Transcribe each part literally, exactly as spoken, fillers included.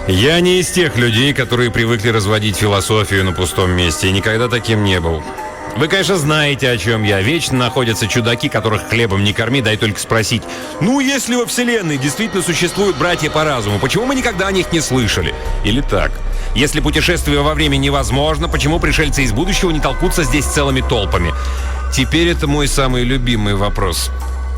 Я не из тех людей, которые привыкли разводить философию на пустом месте, и никогда таким не был. Вы, конечно, знаете, о чем я. Вечно находятся чудаки, которых хлебом не корми, дай только спросить. Ну, если во Вселенной действительно существуют братья по разуму, почему мы никогда о них не слышали? Или так. Если путешествие во времени невозможно, почему пришельцы из будущего не толкутся здесь целыми толпами? Теперь это мой самый любимый вопрос.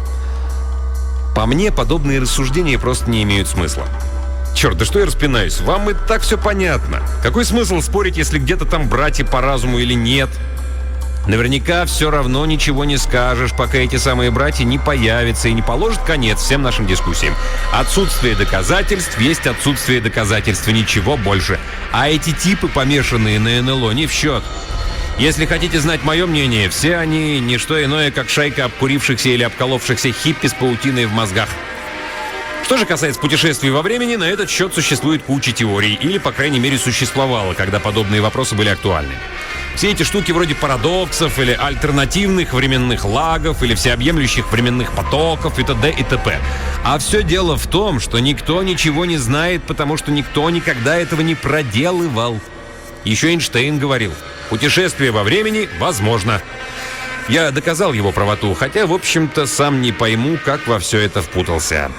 По мне, подобные рассуждения просто не имеют смысла. Черт, да что я распинаюсь? Вам и так все понятно. Какой смысл спорить, если где-то там братья по разуму или нет? Наверняка все равно ничего не скажешь, пока эти самые братья не появятся и не положат конец всем нашим дискуссиям. Отсутствие доказательств есть отсутствие доказательств, и ничего больше. А эти типы, помешанные на эн эл о, не в счет. Если хотите знать мое мнение, все они не что иное, как шайка обкурившихся или обколовшихся хиппи с паутиной в мозгах. Что же касается путешествий во времени, на этот счет существует куча теорий, или, по крайней мере, существовало, когда подобные вопросы были актуальны. Все эти штуки вроде парадоксов или альтернативных временных лагов или всеобъемлющих временных потоков и т.д. и т.п. А все дело в том, что никто ничего не знает, потому что никто никогда этого не проделывал. Еще Эйнштейн говорил, путешествие во времени возможно. Я доказал его правоту, хотя, в общем-то, сам не пойму, как во все это впутался.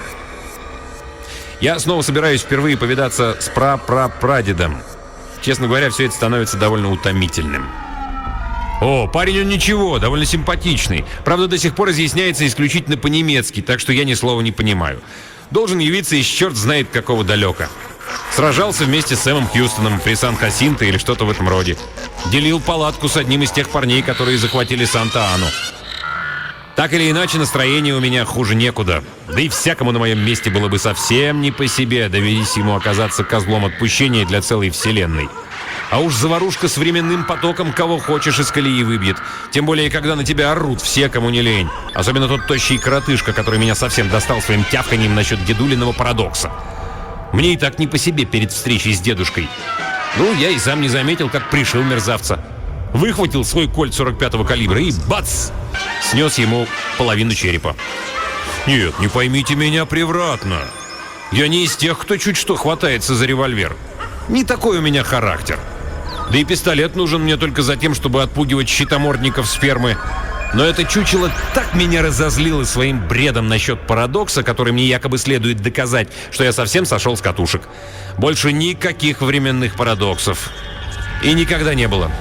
Я снова собираюсь впервые повидаться с пра-пра-прадедом. Честно говоря, все это становится довольно утомительным. О, парень он ничего, довольно симпатичный. Правда, до сих пор изъясняется исключительно по-немецки, так что я ни слова не понимаю. Должен явиться из черт знает какого далека. Сражался вместе с Сэмом Хьюстоном при Сан-Хасинто или что-то в этом роде. Делил палатку с одним из тех парней, которые захватили Санта-Ану. Так или иначе, настроение у меня хуже некуда. Да и всякому на моем месте было бы совсем не по себе, доведись ему оказаться козлом отпущения для целой вселенной. А уж заварушка с временным потоком кого хочешь из колеи выбьет. Тем более, когда на тебя орут все, кому не лень. Особенно тот тощий коротышка, который меня совсем достал своим тявканьем насчет дедулиного парадокса. Мне и так не по себе перед встречей с дедушкой. Ну, я и сам не заметил, как пришил мерзавца. Выхватил свой кольт сорок пятого калибра и бац! Снес ему половину черепа. Нет, не поймите меня превратно. Я не из тех, кто чуть что хватается за револьвер. Не такой у меня характер. Да и пистолет нужен мне только за тем, чтобы отпугивать щитомордников с фермы. Но это чучело так меня разозлило своим бредом насчет парадокса, который мне якобы следует доказать, что я совсем сошел с катушек. Больше никаких временных парадоксов. И никогда не было.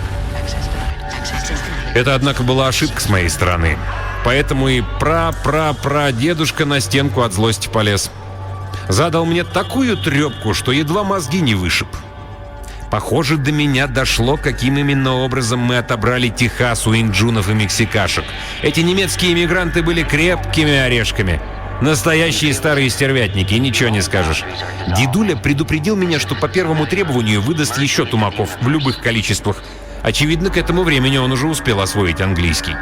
Это, однако, была ошибка с моей стороны. Поэтому и пра-пра-пра-дедушка на стенку от злости полез. Задал мне такую трепку, что едва мозги не вышиб. Похоже, до меня дошло, каким именно образом мы отобрали Техас у инджунов и мексикашек. Эти немецкие иммигранты были крепкими орешками. Настоящие старые стервятники, ничего не скажешь. Дедуля предупредил меня, что по первому требованию выдаст еще тумаков в любых количествах. Очевидно, к этому времени он уже успел освоить английский.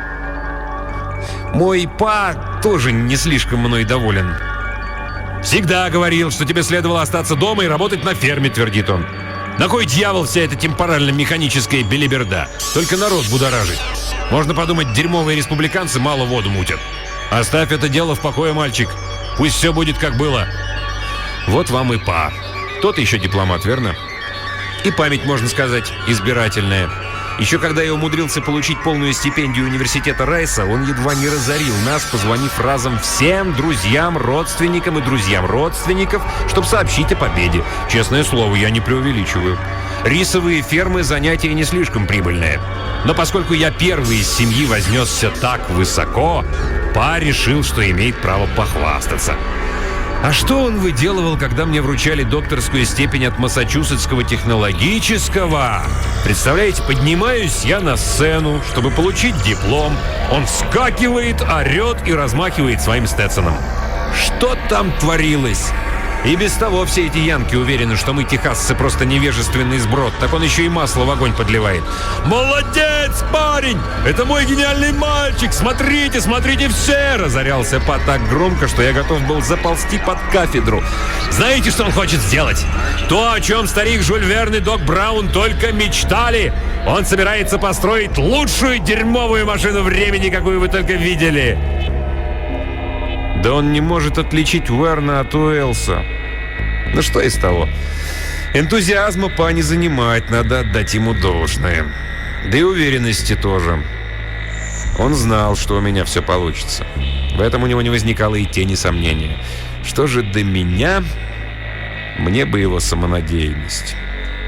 Мой па тоже не слишком мной доволен. «Всегда говорил, что тебе следовало остаться дома и работать на ферме», — твердит он. «На кой дьявол вся эта темпорально-механическая белиберда? Только народ будоражит. Можно подумать, дерьмовые республиканцы мало воду мутят. Оставь это дело в покое, мальчик. Пусть все будет, как было». Вот вам и па. Тот еще дипломат, верно? И память, можно сказать, избирательная. Еще когда я умудрился получить полную стипендию университета Райса, он едва не разорил нас, позвонив разом всем друзьям, родственникам и друзьям родственников, чтобы сообщить о победе. Честное слово, я не преувеличиваю. Рисовые фермы – занятие не слишком прибыльное. Но поскольку я первый из семьи вознесся так высоко, па решил, что имеет право похвастаться. А что он выделывал, когда мне вручали докторскую степень от Массачусетского технологического? Представляете, поднимаюсь я на сцену, чтобы получить диплом. Он вскакивает, орет и размахивает своим Стетсоном. Что там творилось? И без того все эти янки уверены, что мы, техасцы, просто невежественный сброд. Так он еще и масло в огонь подливает. «Молодец, парень! Это мой гениальный мальчик! Смотрите, смотрите все!» Разорялся па так громко, что я готов был заползти под кафедру. Знаете, что он хочет сделать? То, о чем старик Жюль Верн и док Браун только мечтали. Он собирается построить лучшую дерьмовую машину времени, какую вы только видели. Да он не может отличить Верна от Уэллса. Ну что из того? Энтузиазма па не занимать, надо отдать ему должное. Да и уверенности тоже. Он знал, что у меня все получится. В этом у него не возникало и тени сомнения. Что же до меня, мне бы его самонадеянность.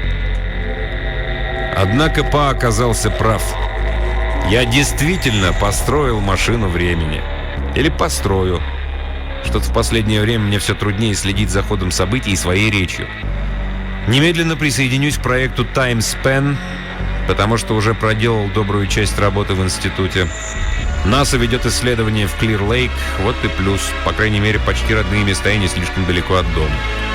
Однако па оказался прав. Я действительно построил машину времени. Или построю. Что-то в последнее время мне все труднее следить за ходом событий и своей речью. Немедленно присоединюсь к проекту TimeSpan, потому что уже проделал добрую часть работы в институте. НАСА ведет исследования в Клир-Лейк, вот и плюс. По крайней мере, почти родные места и не слишком далеко от дома.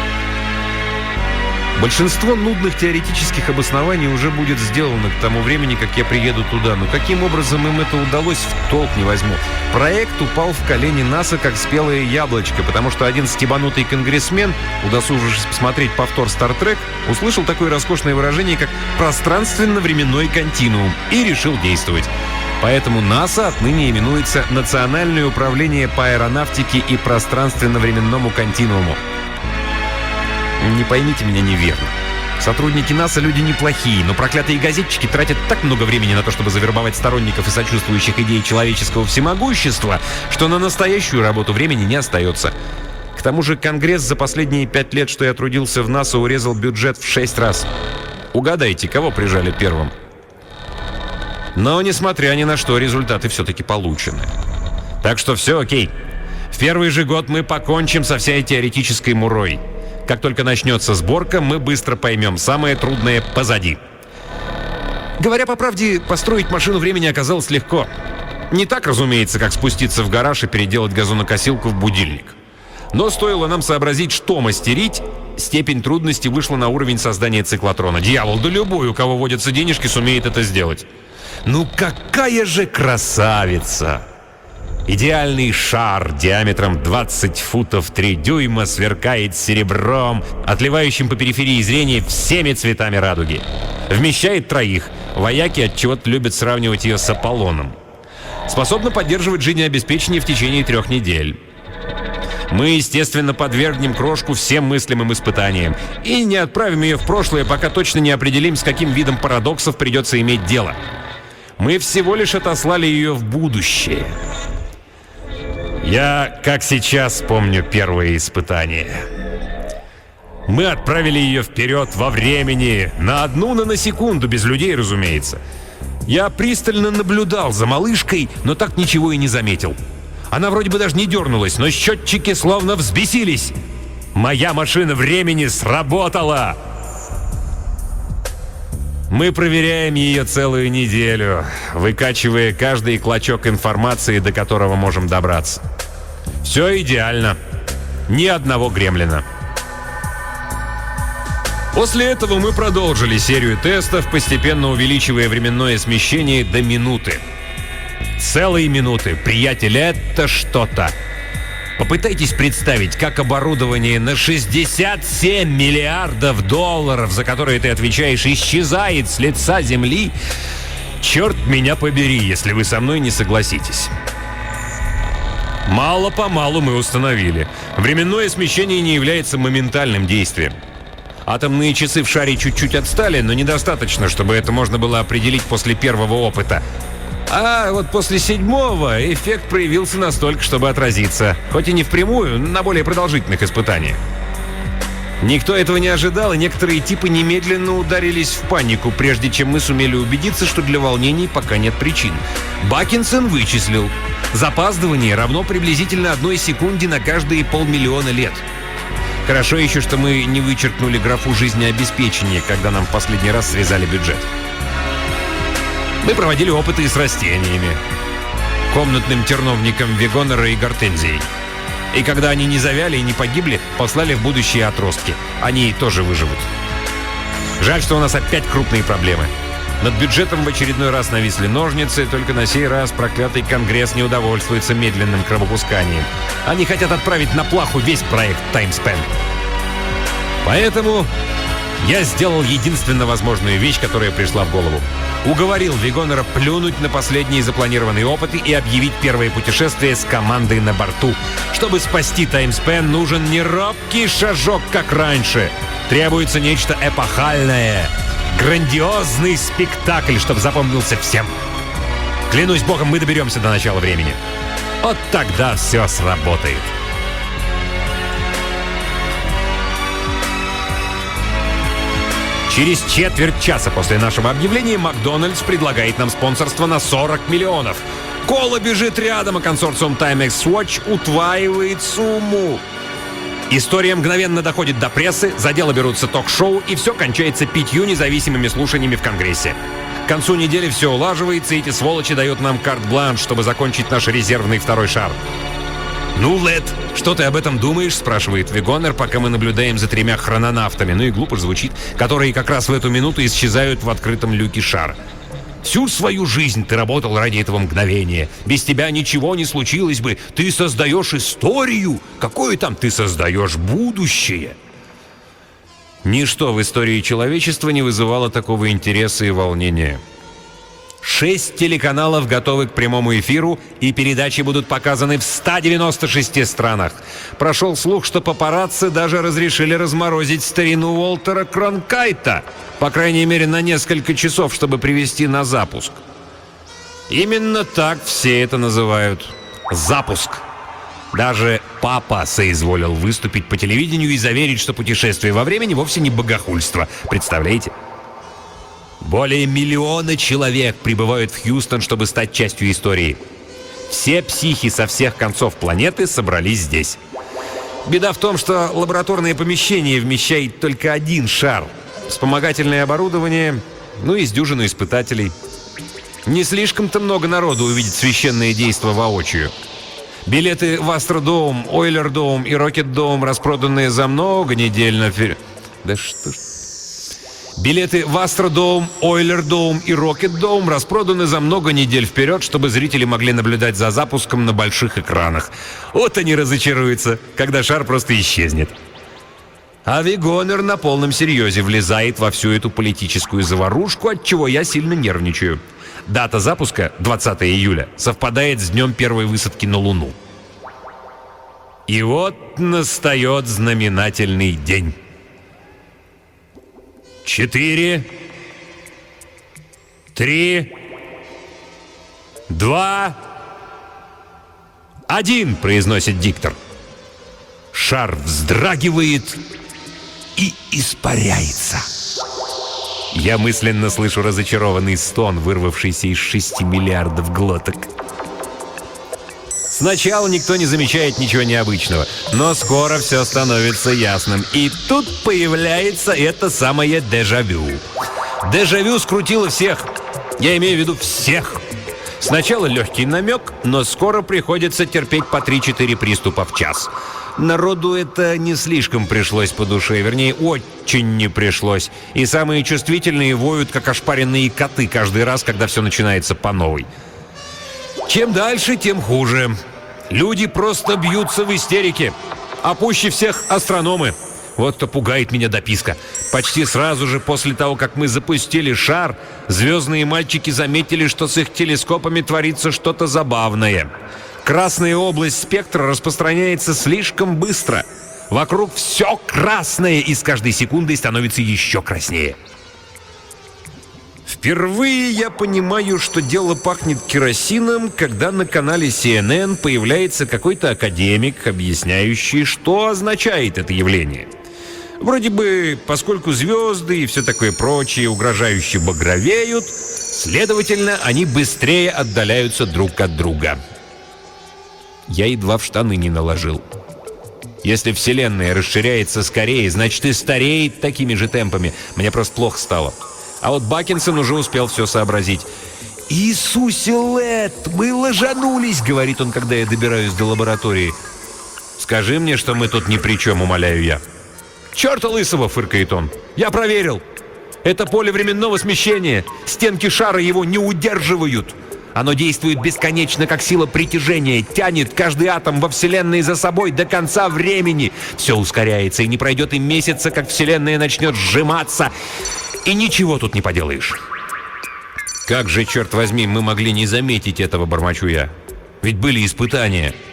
Большинство нудных теоретических обоснований уже будет сделано к тому времени, как я приеду туда. Но каким образом им это удалось, в толк не возьму. Проект упал в колени НАСА как спелое яблочко, потому что один стебанутый конгрессмен, удосужившись посмотреть повтор «Стартрек», услышал такое роскошное выражение, как «пространственно-временной континуум» и решил действовать. Поэтому НАСА отныне именуется Национальное управление по аэронавтике и пространственно-временному континууму. Не поймите меня неверно. Сотрудники НАСА люди неплохие, но проклятые газетчики тратят так много времени на то, чтобы завербовать сторонников и сочувствующих идей человеческого всемогущества, что на настоящую работу времени не остается. К тому же Конгресс за последние пять лет, что я трудился в НАСА, урезал бюджет в шесть раз. Угадайте, кого прижали первым? Но, несмотря ни на что, результаты все-таки получены. Так что все окей. В первый же год мы покончим со всей теоретической мурой. Как только начнется сборка, мы быстро поймем, самое трудное позади. Говоря по правде, построить машину времени оказалось легко. Не так, разумеется, как спуститься в гараж и переделать газонокосилку в будильник. Но стоило нам сообразить, что мастерить, степень трудности вышла на уровень создания циклотрона. Дьявол, да любой, у кого водятся денежки, сумеет это сделать. Ну какая же красавица! Идеальный шар диаметром двадцать футов три дюйма сверкает серебром, отливающим по периферии зрения всеми цветами радуги. Вмещает троих. Вояки отчего-то любят сравнивать ее с Аполлоном. Способна поддерживать жизнеобеспечение в течение трех недель. Мы, естественно, подвергнем крошку всем мыслимым испытаниям и не отправим ее в прошлое, пока точно не определим, с каким видом парадоксов придется иметь дело. Мы всего лишь отослали ее в будущее. Я, как сейчас, помню первые испытания. Мы отправили ее вперед во времени, на одну наносекунду, без людей, разумеется. Я пристально наблюдал за малышкой, но так ничего и не заметил. Она вроде бы даже не дернулась, но счетчики словно взбесились. Моя машина времени сработала! Мы проверяем ее целую неделю, выкачивая каждый клочок информации, до которого можем добраться. Все идеально. Ни одного гремлина. После этого мы продолжили серию тестов, постепенно увеличивая временное смещение до минуты. Целые минуты, приятель, это что-то. Попытайтесь представить, как оборудование на шестьдесят семь миллиардов долларов, за которые ты отвечаешь, исчезает с лица Земли. Черт меня побери, если вы со мной не согласитесь. Мало-помалу мы установили. Временное смещение не является моментальным действием. Атомные часы в шаре чуть-чуть отстали, но недостаточно, чтобы это можно было определить после первого опыта. А вот после седьмого эффект проявился настолько, чтобы отразиться. Хоть и не впрямую, на более продолжительных испытаниях. Никто этого не ожидал, и некоторые типы немедленно ударились в панику, прежде чем мы сумели убедиться, что для волнений пока нет причин. Бакинсон вычислил. Запаздывание равно приблизительно одной секунде на каждые полмиллиона лет. Хорошо еще, что мы не вычеркнули графу жизнеобеспечения, когда нам в последний раз срезали бюджет. Мы проводили опыты с растениями, комнатным терновником вегонера и гортензией. И когда они не завяли и не погибли, послали в будущее отростки. Они тоже выживут. Жаль, что у нас опять крупные проблемы. Над бюджетом в очередной раз нависли ножницы, только на сей раз проклятый Конгресс не удовольствуется медленным кровопусканием. Они хотят отправить на плаху весь проект TimeSpan. Поэтому я сделал единственно возможную вещь, которая пришла в голову. Уговорил Вегонера плюнуть на последние запланированные опыты и объявить первое путешествие с командой на борту. Чтобы спасти таймспен, нужен не робкий шажок, как раньше. Требуется нечто эпохальное. Грандиозный спектакль, чтобы запомнился всем. Клянусь богом, мы доберемся до начала времени. Вот тогда все сработает. Через четверть часа после нашего объявления Макдональдс предлагает нам спонсорство на сорок миллионов. Кола бежит рядом, а консорциум Timex Swatch утваивает сумму. История мгновенно доходит до прессы, за дело берутся ток-шоу, и все кончается пятью независимыми слушаниями в Конгрессе. К концу недели все улаживается, и эти сволочи дают нам карт-бланш, чтобы закончить наш резервный второй шар. «Ну, Лед, что ты об этом думаешь?» — спрашивает Вегонер, пока мы наблюдаем за тремя хрононавтами, ну и глупо звучит, которые как раз в эту минуту исчезают в открытом люке шара. «Всю свою жизнь ты работал ради этого мгновения. Без тебя ничего не случилось бы. Ты создаешь историю. Какое там ты создаешь будущее?» Ничто в истории человечества не вызывало такого интереса и волнения. Шесть телеканалов готовы к прямому эфиру, и передачи будут показаны в ста девяноста шести странах. Прошел слух, что папарацци даже разрешили разморозить старину Уолтера Кронкайта, по крайней мере на несколько часов, чтобы привести на запуск. Именно так все это называют. Запуск. Даже папа соизволил выступить по телевидению и заверить, что путешествие во времени вовсе не богохульство. Представляете? Более миллиона человек прибывают в Хьюстон, чтобы стать частью истории. Все психи со всех концов планеты собрались здесь. Беда в том, что лабораторное помещение вмещает только один шар. Вспомогательное оборудование, ну и с дюжину испытателей. Не слишком-то много народу увидит священное действо воочию. Билеты в Астродоум, Ойлердоум и Рокетдоум, распроданные за много недель наперед. Да что ж... Билеты в Астродоум, Ойлердоум и Рокетдоум распроданы за много недель вперед, чтобы зрители могли наблюдать за запуском на больших экранах. Вот они разочаруются, когда шар просто исчезнет. А Вегонер на полном серьезе влезает во всю эту политическую заварушку, от чего я сильно нервничаю. Дата запуска, двадцатого июля, совпадает с днем первой высадки на Луну. И вот настает знаменательный день. Четыре, три, два, один, произносит диктор. Шар вздрагивает и испаряется. Я мысленно слышу разочарованный стон, вырвавшийся из шести миллиардов глоток. Сначала никто не замечает ничего необычного, но скоро все становится ясным. И тут появляется это самое дежавю. Дежавю скрутило всех. Я имею в виду всех. Сначала легкий намек, но скоро приходится терпеть по три-четыре приступа в час. Народу это не слишком пришлось по душе, вернее, очень не пришлось. И самые чувствительные воют, как ошпаренные коты, каждый раз, когда все начинается по новой. Чем дальше, тем хуже. Люди просто бьются в истерике. А пуще всех астрономы. Вот кто пугает меня дописка. Почти сразу же после того, как мы запустили шар, звездные мальчики заметили, что с их телескопами творится что-то забавное. Красная область спектра распространяется слишком быстро. Вокруг все красное, и с каждой секундой становится еще краснее. Впервые я понимаю, что дело пахнет керосином, когда на канале си эн эн появляется какой-то академик, объясняющий, что означает это явление. Вроде бы, поскольку звезды и все такое прочее угрожающе багровеют, следовательно, они быстрее отдаляются друг от друга. Я едва в штаны не наложил. Если Вселенная расширяется скорее, значит и стареет такими же темпами. Мне просто плохо стало. А вот Бакинсон уже успел все сообразить. «Иисусе, Лед, мы ложанулись», — говорит он, когда я добираюсь до лаборатории. «Скажи мне, что мы тут ни при чем», — умоляю я. «Черта лысого», — фыркает он. «Я проверил. Это поле временного смещения. Стенки шара его не удерживают. Оно действует бесконечно, как сила притяжения, тянет каждый атом во Вселенной за собой до конца времени. Все ускоряется, и не пройдет и месяца, как Вселенная начнет сжиматься. И ничего тут не поделаешь». «Как же, черт возьми, мы могли не заметить этого», — бормочу я. «Ведь были испытания».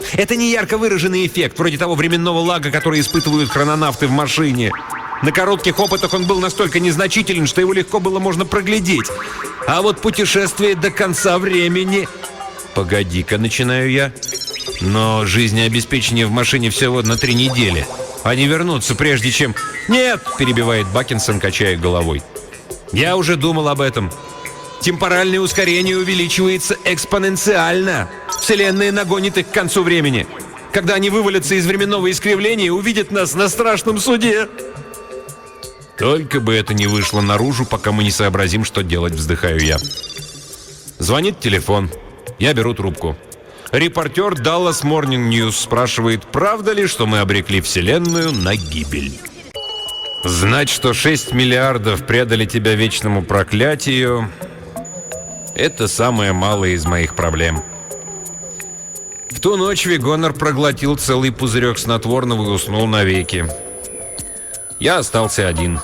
Это не ярко выраженный эффект, вроде того временного лага, который испытывают хрононавты в машине. На коротких опытах он был настолько незначителен, что его легко было можно проглядеть. А вот путешествие до конца времени... Погоди-ка, начинаю я. Но жизнеобеспечение в машине всего на три недели. Они вернутся, прежде чем... Нет, перебивает Бакинсон, качая головой. Я уже думал об этом. Темпоральное ускорение увеличивается экспоненциально. Вселенная нагонит их к концу времени. Когда они вывалятся из временного искривления, увидят нас на страшном суде. Только бы это не вышло наружу, пока мы не сообразим, что делать, вздыхаю я. Звонит телефон. Я беру трубку. Репортер Dallas Morning News спрашивает, правда ли, что мы обрекли Вселенную на гибель. Знать, что шесть миллиардов предали тебя вечному проклятию, это самое малое из моих проблем. В ту ночь Вегонер проглотил целый пузырек снотворного и уснул навеки. Я остался один.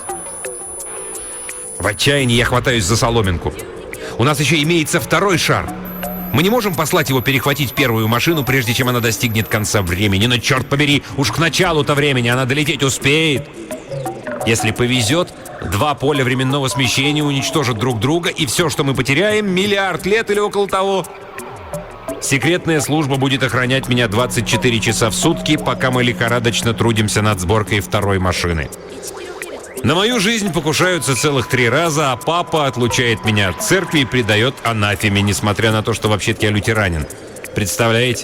В отчаянии я хватаюсь за соломинку. У нас еще имеется второй шар. Мы не можем послать его перехватить первую машину, прежде чем она достигнет конца времени. Но, черт побери, уж к началу-то времени она долететь успеет. Если повезет, два поля временного смещения уничтожат друг друга, и все, что мы потеряем, миллиард лет или около того. Секретная служба будет охранять меня двадцать четыре часа в сутки, пока мы лихорадочно трудимся над сборкой второй машины. На мою жизнь покушаются целых три раза, а папа отлучает меня от церкви и предает анафеме, несмотря на то, что вообще-то я лютеранин. Представляете?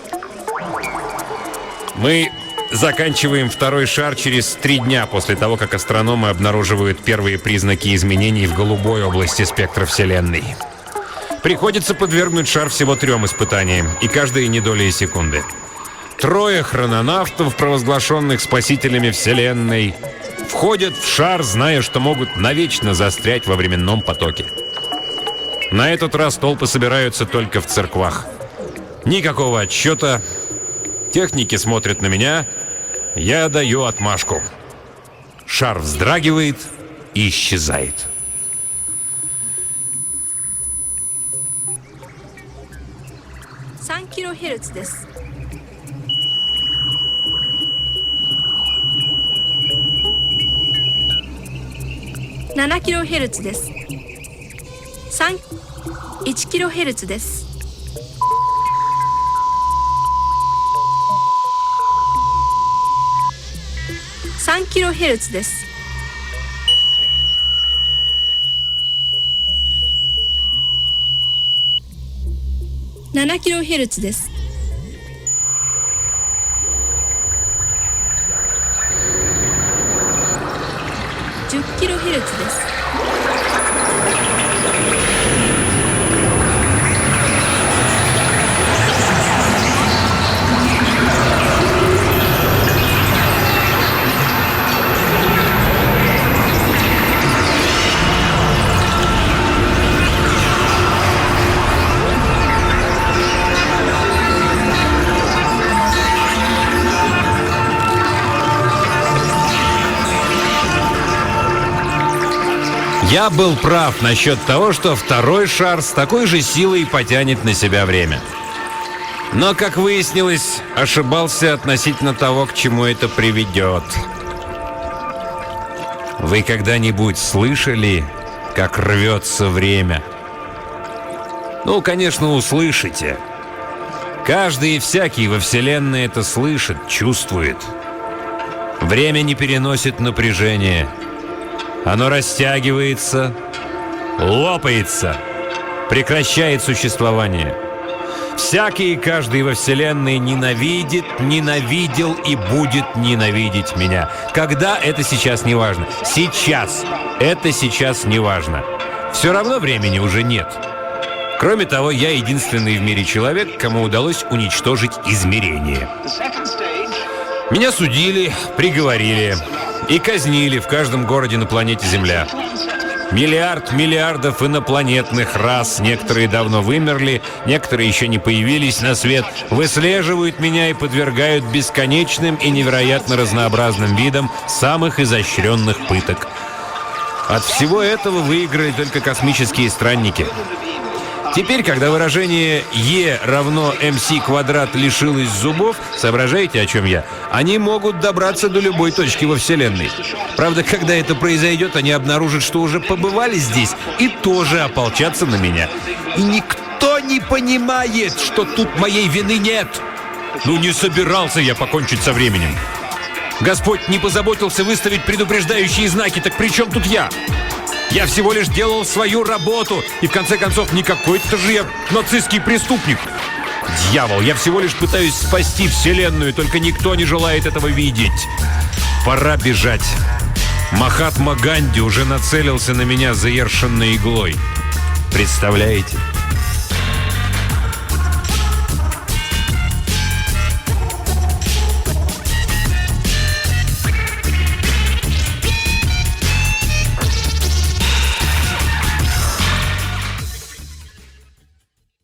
Мы заканчиваем второй шар через три дня после того, как астрономы обнаруживают первые признаки изменений в голубой области спектра Вселенной. Приходится подвергнуть шар всего трем испытаниям, и каждые не доли секунды. Трое хрононавтов, провозглашенных спасителями Вселенной, входят в шар, зная, что могут навечно застрять во временном потоке. На этот раз толпы собираются только в церквах. Никакого отсчета. Техники смотрят на меня. Я даю отмашку. Шар вздрагивает и исчезает. три килогерцаです。七キロヘルツです。三、いちキロヘルツです。三キロヘルツです。七キロヘルツです。じゅっキロヘルツです。 Я был прав насчет того, что второй шар с такой же силой потянет на себя время. Но, как выяснилось, ошибался относительно того, к чему это приведет. Вы когда-нибудь слышали, как рвется время? Ну, конечно, услышите. Каждый и всякий во Вселенной это слышит, чувствует. Время не переносит напряжение. Оно растягивается, лопается, прекращает существование. Всякий и каждый во Вселенной ненавидит, ненавидел и будет ненавидеть меня. Когда — это сейчас не важно. Сейчас — это сейчас не важно. Все равно времени уже нет. Кроме того, я единственный в мире человек, кому удалось уничтожить измерение. Меня судили, приговорили и казнили в каждом городе на планете Земля. Миллиард миллиардов инопланетных рас, некоторые давно вымерли, некоторые еще не появились на свет, выслеживают меня и подвергают бесконечным и невероятно разнообразным видам самых изощренных пыток. От всего этого выиграли только космические странники. Теперь, когда выражение «Е равно МС квадрат лишилось зубов», соображаете, о чем я? Они могут добраться до любой точки во Вселенной. Правда, когда это произойдет, они обнаружат, что уже побывали здесь, и тоже ополчатся на меня. И никто не понимает, что тут моей вины нет. Ну, не собирался я покончить со временем. Господь не позаботился выставить предупреждающие знаки, так при чем тут я? Я всего лишь делал свою работу, и в конце концов не какой-то же я нацистский преступник. Дьявол, я всего лишь пытаюсь спасти Вселенную, только никто не желает этого видеть. Пора бежать. Махатма Ганди уже нацелился на меня заершенной иглой. Представляете?